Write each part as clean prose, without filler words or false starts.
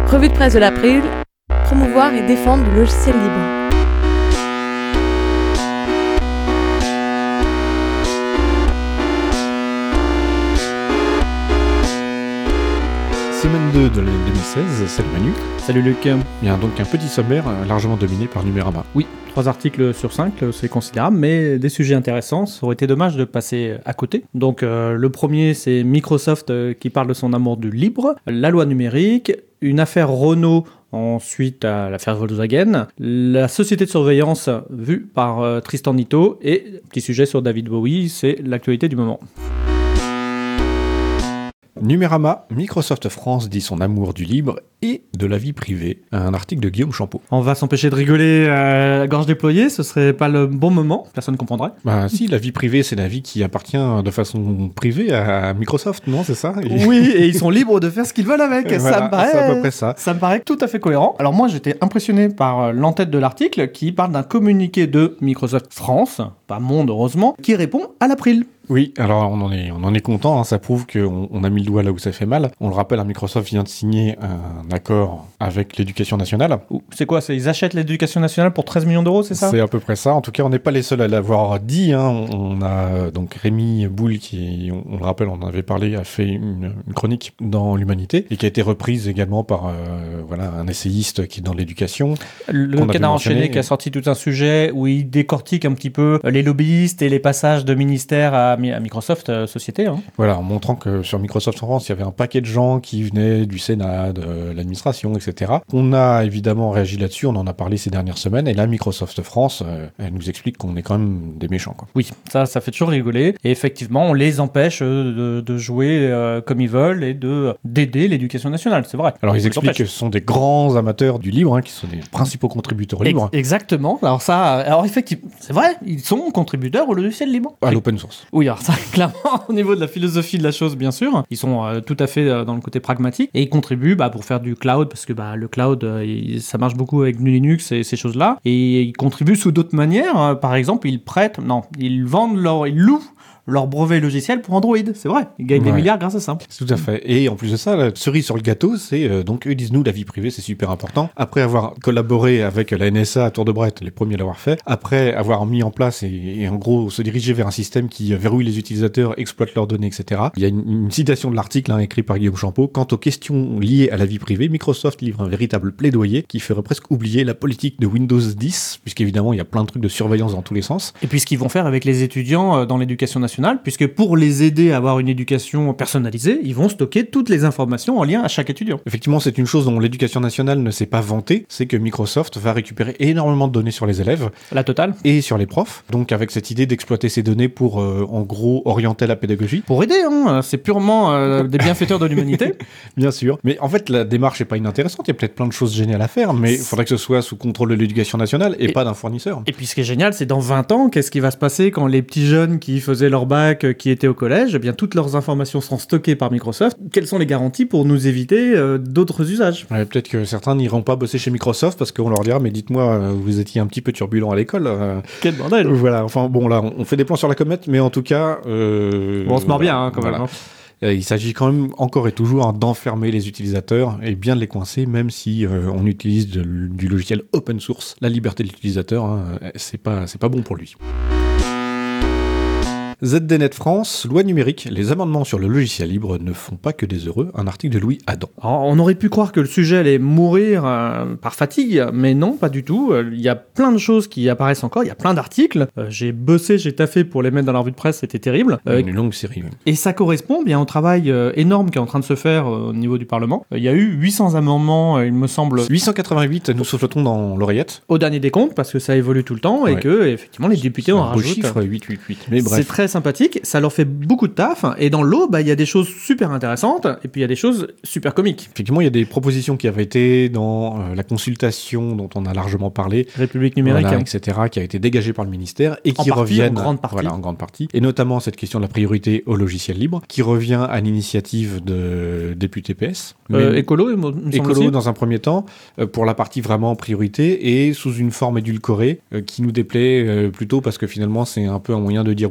Revue de presse de l'April, promouvoir et défendre le logiciel libre. Semaine 2 de l'année 2016, salut Manu. Salut Luc. Il y a donc un petit sommaire largement dominé par Numérama. Oui, 3 articles sur 5, c'est considérable, mais des sujets intéressants. Ça aurait été dommage de passer à côté. Donc le premier, c'est Microsoft qui parle de son amour du libre, la loi numérique, une affaire Renault, ensuite l'affaire Volkswagen, la société de surveillance vue par Tristan Nitto, et petit sujet sur David Bowie, c'est l'actualité du moment. Numérama, Microsoft France dit son amour du libre et de la vie privée. Un article de Guillaume Champeau. On va s'empêcher de rigoler à la gorge déployée, ce serait pas le bon moment, personne ne comprendrait. Bah si, la vie privée, c'est la vie qui appartient de façon privée à Microsoft, non, c'est ça? Oui, et ils sont libres de faire ce qu'ils veulent avec, Voilà, ça me paraît... c'est à peu près ça. Ça me paraît tout à fait cohérent. Alors moi, j'étais impressionné par l'entête de l'article qui parle d'un communiqué de Microsoft France, pas Monde heureusement, qui répond à l'April. Oui, alors on en est content, hein, ça prouve qu'on a mis le doigt là où ça fait mal. On le rappelle, Microsoft vient de signer un accord avec l'éducation nationale. C'est quoi, ils achètent l'éducation nationale pour 13 millions d'euros, c'est ça? C'est à peu près ça. En tout cas, on n'est pas les seuls à l'avoir dit. Hein. On a donc Rémi Boule qui, on le rappelle, on en avait parlé, a fait une chronique dans l'Humanité et qui a été reprise également par un essayiste qui est dans l'éducation. Le Canard enchaîné qui a sorti tout un sujet où il décortique un petit peu les lobbyistes et les passages de ministères à Microsoft société. Hein. Voilà, en montrant que sur Microsoft France, il y avait un paquet de gens qui venaient du Sénat, de l'administration, etc. On a évidemment réagi là-dessus, on en a parlé ces dernières semaines, et là, Microsoft France, elle nous explique qu'on est quand même des méchants, quoi. Oui, ça fait toujours rigoler, et effectivement, on les empêche de jouer comme ils veulent et d'aider l'éducation nationale, c'est vrai. Alors, ils expliquent que ce sont des grands amateurs du libre, hein, qui sont des principaux contributeurs libres. Exactement, alors effectivement, c'est vrai, ils sont contributeurs au logiciel libre. À l'open source. Oui, alors ça, clairement, au niveau de la philosophie de la chose, bien sûr, ils sont tout à fait dans le côté pragmatique, et ils contribuent pour faire du cloud, parce que le cloud, ça marche beaucoup avec GNU Linux et ces choses-là, et ils contribuent sous d'autres manières. Par exemple, ils louent leur brevet logiciel pour Android, c'est vrai. Ils gagnent des milliards grâce à ça. Tout à fait. Et en plus de ça, la cerise sur le gâteau, c'est donc eux disent nous la vie privée c'est super important. Après avoir collaboré avec la NSA à Tour de Brette, les premiers à l'avoir fait, après avoir mis en place et en gros se diriger vers un système qui verrouille les utilisateurs, exploite leurs données, etc. Il y a une citation de l'article écrit par Guillaume Champeau. Quant aux questions liées à la vie privée, Microsoft livre un véritable plaidoyer qui ferait presque oublier la politique de Windows 10, puisqu'évidemment il y a plein de trucs de surveillance dans tous les sens. Et puis ce qu'ils vont faire avec les étudiants dans l'éducation nationale, puisque pour les aider à avoir une éducation personnalisée, ils vont stocker toutes les informations en lien à chaque étudiant. Effectivement, c'est une chose dont l'éducation nationale ne s'est pas vantée, c'est que Microsoft va récupérer énormément de données sur les élèves. La totale. Et sur les profs. Donc avec cette idée d'exploiter ces données pour, en gros, orienter la pédagogie. Pour aider, hein. C'est purement des bienfaiteurs de l'humanité. Bien sûr. Mais en fait, la démarche n'est pas inintéressante. Il y a peut-être plein de choses géniales à faire, mais il faudrait que ce soit sous contrôle de l'éducation nationale et pas d'un fournisseur. Et puis ce qui est génial, c'est dans 20 ans, qu'est-ce qui va se passer quand les petits jeunes qui faisaient leur bac, qui étaient au collège, eh bien toutes leurs informations seront stockées par Microsoft. Quelles sont les garanties pour nous éviter d'autres usages? Peut-être que certains n'iront pas bosser chez Microsoft parce qu'on leur dira mais dites-moi, vous étiez un petit peu turbulent à l'école. Quel bordel. Voilà, enfin bon là, on fait des plans sur la comète, mais en tout cas... on se mord bien quand même. Hein. Il s'agit quand même encore et toujours d'enfermer les utilisateurs et bien de les coincer, même si on utilise du logiciel open source. La liberté de l'utilisateur, c'est pas bon pour lui. ZDNet France, loi numérique, les amendements sur le logiciel libre ne font pas que des heureux, un article de Louis Adam. Alors, on aurait pu croire que le sujet allait mourir par fatigue, mais non, pas du tout. Il y a plein de choses qui apparaissent encore, il y a plein d'articles. J'ai taffé pour les mettre dans la revue de presse, c'était terrible. Une longue série. Oui. Et ça correspond bien au travail énorme qui est en train de se faire au niveau du Parlement. Il y a eu 800 amendements, il me semble. 888, nous soufflotons dans l'oreillette. Au dernier décompte, parce que ça évolue tout le temps, et que, effectivement, les députés en rajoutent. C'est un beau chiffre, 888. Mais bref. C'est très sympathique, ça leur fait beaucoup de taf, et dans l'eau, il y a des choses super intéressantes, et puis il y a des choses super comiques. Effectivement, il y a des propositions qui avaient été dans la consultation dont on a largement parlé, République numérique, etc., qui a été dégagée par le ministère, et qui reviennent en grande partie, et notamment cette question de la priorité au logiciel libre, qui revient à l'initiative de député PS. Écolo dans un premier temps, pour la partie vraiment priorité, et sous une forme édulcorée, qui nous déplaît plutôt parce que finalement c'est un peu un moyen de dire oui mais non.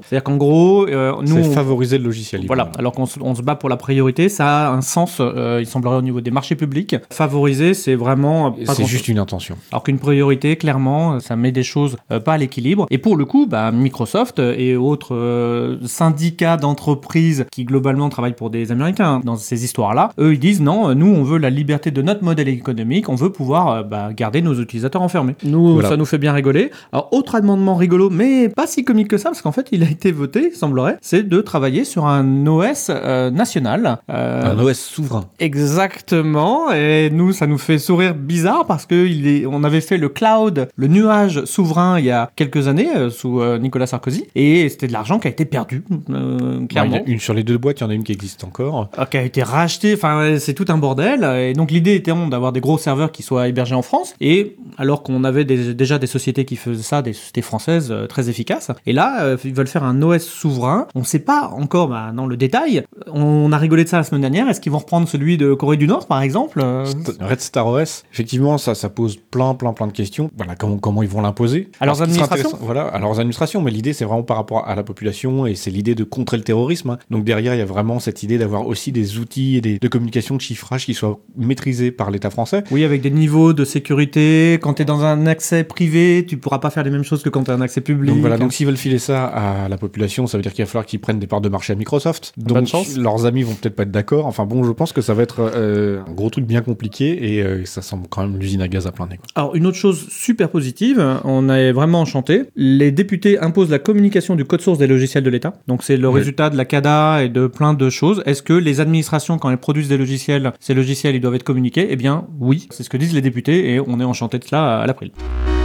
C'est-à-dire qu'en gros, nous... C'est favoriser le logiciel libre. Voilà, alors qu'on se bat pour la priorité, ça a un sens, il semblerait, au niveau des marchés publics. Favoriser, c'est vraiment... pas C'est grand-chose. juste une intention. Alors qu'une priorité, clairement, ça met des choses pas à l'équilibre. Et pour le coup, Microsoft et autres syndicats d'entreprises qui globalement travaillent pour des Américains dans ces histoires-là, eux, ils disent non, nous, on veut la liberté de notre modèle économique, on veut pouvoir garder nos utilisateurs enfermés. Nous, Voilà. ça nous fait bien rigoler. Alors, autre amendement rigolo, mais pas si comique que ça, parce qu'en fait, il a été voté, semblerait, c'est de travailler sur un OS national. Un OS souverain. Exactement, et nous, ça nous fait sourire bizarre parce que on avait fait le cloud, le nuage souverain il y a quelques années sous Nicolas Sarkozy, et c'était de l'argent qui a été perdu, clairement. Une sur les deux boîtes, il y en a une qui existe encore. Qui a été racheté, enfin c'est tout un bordel, et donc l'idée était d'avoir des gros serveurs qui soient hébergés en France, et alors qu'on avait déjà des sociétés qui faisaient ça, des sociétés françaises très efficaces, et là ils veulent faire un OS souverain, on sait pas encore dans le détail, on a rigolé de ça la semaine dernière, est-ce qu'ils vont reprendre celui de Corée du Nord par exemple Red Star OS, effectivement ça pose plein de questions, voilà, comment ils vont l'imposer. À leurs administrations. Voilà, à leurs administrations, mais l'idée c'est vraiment par rapport à la population, et c'est l'idée de contrer le terrorisme, hein. Donc derrière il y a vraiment cette idée d'avoir aussi des outils de communication, de chiffrage qui soient maîtrisés par l'État français. Oui, avec des niveaux de sécurité. Quand tu es dans un accès privé, tu pourras pas faire les mêmes choses que quand tu as un accès public. Donc voilà, donc s'ils veulent filer ça à la population, ça veut dire qu'il va falloir qu'ils prennent des parts de marché à Microsoft. Bonne Donc chance. leurs amis vont peut-être pas être d'accord. Enfin bon, je pense que ça va être un gros truc bien compliqué, et ça semble quand même l'usine à gaz à plein nez, quoi. Alors, une autre chose super positive, on est vraiment enchanté. Les députés imposent la communication du code source des logiciels de l'État. Donc, c'est le résultat de la CADA et de plein de choses. Est-ce que les administrations, quand elles produisent des logiciels, ces logiciels, ils doivent être communiqués? Eh bien, oui. C'est ce que disent les députés, et on est enchanté de cela à l'April.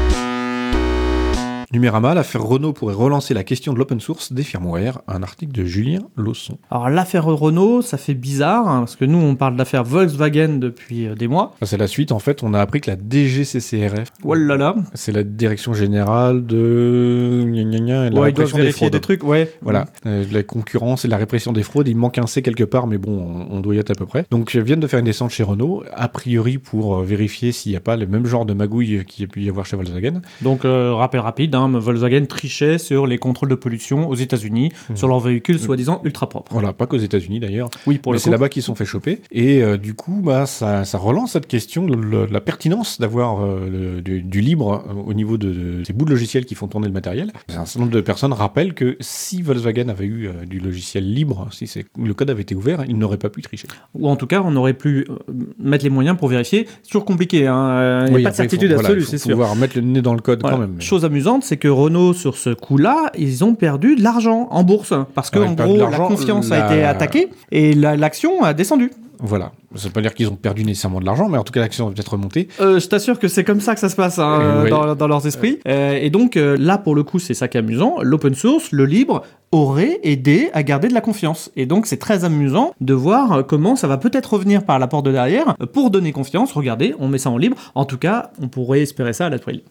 Numérama, l'affaire Renault pourrait relancer la question de l'open source des firmware, un article de Julien Lausson. Alors, l'affaire Renault, ça fait bizarre, hein, parce que nous, on parle de l'affaire Volkswagen depuis des mois. C'est la suite, en fait, on a appris que la DGCCRF, Oh là là. c'est la Direction Générale de... la Ouais, ils doivent répression des vérifier fraudes. des trucs, ouais. Voilà, la concurrence et la répression des fraudes, il manque un C quelque part, mais bon, on doit y être à peu près. Donc, ils viennent de faire une descente chez Renault, a priori pour vérifier s'il n'y a pas le même genre de magouille qu'il y a pu y avoir chez Volkswagen. Donc, rappel rapide, hein, Volkswagen trichait sur les contrôles de pollution aux États-Unis sur leurs véhicules soi-disant ultra propres. Voilà, pas qu'aux États-Unis d'ailleurs. Oui, pour Mais le c'est coup. là-bas qu'ils se sont fait choper. Et du coup, ça relance cette question de la pertinence d'avoir du libre au niveau de ces bouts de logiciels qui font tourner le matériel. Un certain nombre de personnes rappellent que si Volkswagen avait eu du logiciel libre, si le code avait été ouvert, il n'aurait pas pu tricher. Ou en tout cas, on aurait pu mettre les moyens pour vérifier. C'est toujours compliqué, hein. Il n'y a pas de certitude absolue, c'est sûr. Il faut pouvoir mettre le nez dans le code Voilà. quand même. Chose amusante, c'est que Renault, sur ce coup-là, ils ont perdu de l'argent en bourse. Parce que, en gros, la confiance a été attaquée et l'action a descendu. Voilà. Ça veut pas dire qu'ils ont perdu nécessairement de l'argent, mais en tout cas, l'action va peut-être remonter. Je t'assure que c'est comme ça que ça se passe hein, Oui. dans leurs esprits. Et donc, là, pour le coup, c'est ça qui est amusant. L'open source, le libre, aurait aidé à garder de la confiance. Et donc, c'est très amusant de voir comment ça va peut-être revenir par la porte de derrière pour donner confiance. Regardez, on met ça en libre. En tout cas, on pourrait espérer ça à l'April.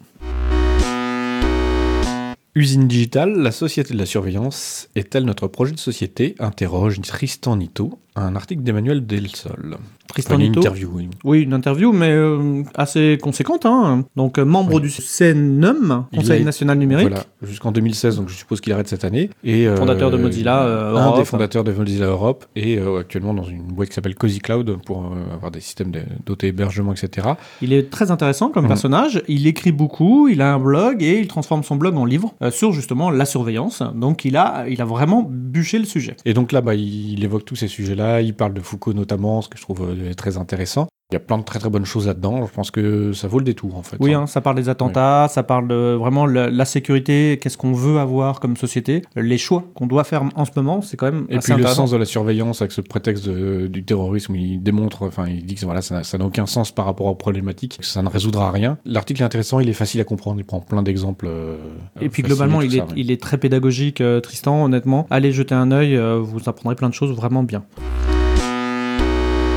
Usine Digitale, la société de la surveillance, est-elle notre projet de société? Interroge Tristan Nito, un article d'Emmanuel Delsol. Tristan Une Nito. interview, oui. Oui, une interview, mais assez conséquente. Hein. Donc, membre du CNUM, Conseil national numérique. Voilà, jusqu'en 2016, donc je suppose qu'il arrête cette année. Et, Fondateur de Mozilla un Europe. des fondateurs de Mozilla Europe, et actuellement dans une boîte qui s'appelle Cozy Cloud pour avoir des systèmes d'auto-hébergement, etc. Il est très intéressant comme personnage. Il écrit beaucoup, il a un blog et il transforme son blog en livre sur justement la surveillance. Donc, il a vraiment bûché le sujet. Et donc là, il évoque tous ces sujets-là. Il parle de Foucault notamment, ce que je trouve très intéressant. Il y a plein de très très bonnes choses là-dedans. Je pense que ça vaut le détour en fait. Oui, hein, ça parle des attentats, ça parle de vraiment la sécurité, qu'est-ce qu'on veut avoir comme société, les choix qu'on doit faire en ce moment, c'est quand même et assez puis le intéressant. sens de la surveillance avec ce prétexte du terrorisme où il démontre, enfin il dit que voilà, ça n'a aucun sens par rapport aux problématiques, que ça ne résoudra rien. L'article est intéressant, il est facile à comprendre, il prend plein d'exemples. Et puis globalement, il est très pédagogique, Tristan, honnêtement. Allez jeter un œil, vous apprendrez plein de choses vraiment bien.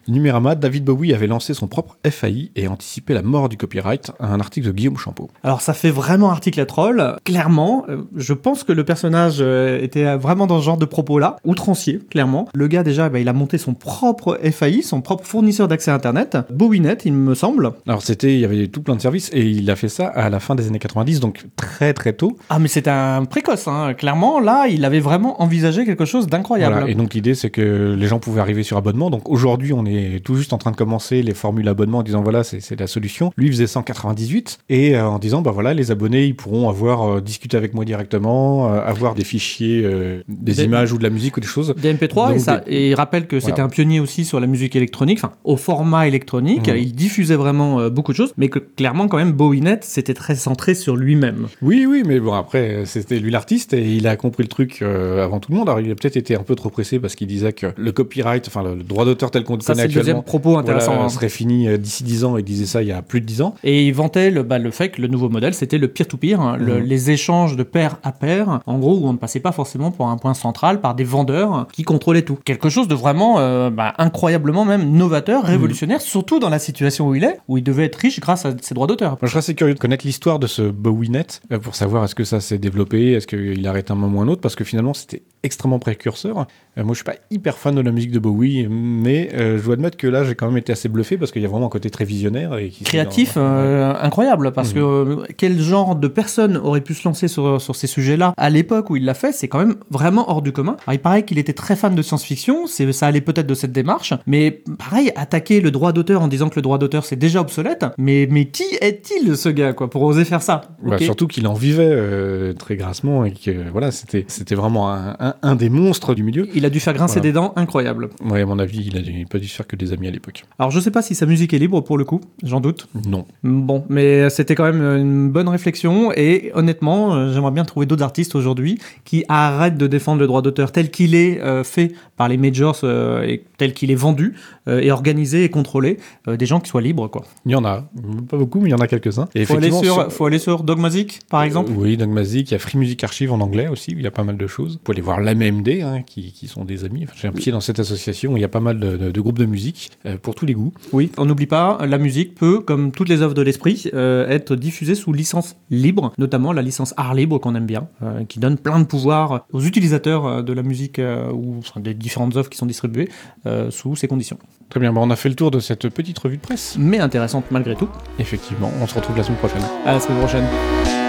Numérama, David Bowie avait lancé son propre FAI et anticipé la mort du copyright, un article de Guillaume Champeau. Alors ça fait vraiment article à troll. Clairement, je pense que le personnage était vraiment dans ce genre de propos-là, outrancier, clairement. Le gars déjà, il a monté son propre FAI, son propre fournisseur d'accès à Internet, BowieNet, il me semble. Alors il y avait tout plein de services et il a fait ça à la fin des années 90, donc très très tôt. Ah mais c'est un précoce, hein. Clairement, là, il avait vraiment envisagé quelque chose d'incroyable. Voilà. Et donc l'idée c'est que les gens pouvaient arriver sur abonnement. Donc aujourd'hui on est tout juste en train de commencer les formules abonnement en disant voilà c'est la solution. Lui il faisait 198 et en disant bah voilà les abonnés ils pourront avoir discuté avec moi directement, avoir des fichiers, des images ou de la musique ou des choses. Des MP3 donc, et il rappelle que c'était un pionnier aussi sur la musique électronique, enfin au format électronique. Il diffusait vraiment beaucoup de choses, mais que clairement quand même BowieNet c'était très centré sur lui-même. Oui mais bon après c'était lui l'artiste et il a compris le truc avant tout le monde. Alors il a peut-être été un peu trop pressé parce qu'il disait que le copyright, enfin le droit d'auteur tel qu'on le connaît actuellement, deuxième propos intéressant, serait fini d'ici 10 ans. Il disait ça il y a plus de 10 ans. Et il vantait le fait que le nouveau modèle c'était le peer-to-peer, les échanges de pair à pair, en gros où on ne passait pas forcément pour un point central par des vendeurs qui contrôlaient tout. Quelque chose de vraiment incroyablement même novateur, révolutionnaire, surtout dans la situation où il devait être riche grâce à ses droits d'auteur. Moi, je serais assez curieux de connaître l'histoire de ce BowieNet pour savoir est-ce que ça s'est développé, est-ce qu'il a arrêté un moment ou un autre, parce que finalement c'était extrêmement précurseur. Moi je suis pas hyper fan de la musique de Bowie, mais je dois admettre que là j'ai quand même été assez bluffé parce qu'il y a vraiment un côté très visionnaire et créatif, incroyable, parce que quel genre de personne aurait pu se lancer sur ces sujets-là à l'époque où il l'a fait, c'est quand même vraiment hors du commun. Alors, il paraît qu'il était très fan de science-fiction, ça allait peut-être de cette démarche, mais pareil, attaquer le droit d'auteur en disant que le droit d'auteur c'est déjà obsolète, mais qui est-il ce gars quoi pour oser faire ça? Surtout qu'il en vivait très grassement et que voilà, c'était vraiment un des monstres du milieu. Il a dû faire grincer des dents, incroyable. Ouais, à mon avis, il a pas dû se faire que des amis à l'époque. Alors je sais pas si sa musique est libre pour le coup, j'en doute. Non. Bon, mais c'était quand même une bonne réflexion et honnêtement, j'aimerais bien trouver d'autres artistes aujourd'hui qui arrêtent de défendre le droit d'auteur tel qu'il est fait par les majors et tel qu'il est vendu et organisé et contrôlé, des gens qui soient libres quoi. Il y en a, pas beaucoup, mais il y en a quelques-uns. Et faut aller sur Dogmazic par exemple. Oui, Dogmazic, il y a Free Music Archive en anglais aussi, où il y a pas mal de choses. Vous pouvez aller voir l'AMD, qui sont des amis. Enfin, j'ai un pied dans cette association où il y a pas mal de groupes de musique pour tous les goûts. Oui, on n'oublie pas, la musique peut, comme toutes les œuvres de l'esprit, être diffusée sous licence libre, notamment la licence art libre qu'on aime bien, qui donne plein de pouvoir aux utilisateurs de la musique ou des différentes œuvres qui sont distribuées sous ces conditions. Très bien, on a fait le tour de cette petite revue de presse. Mais intéressante malgré tout. Effectivement, on se retrouve la semaine prochaine. À la semaine prochaine.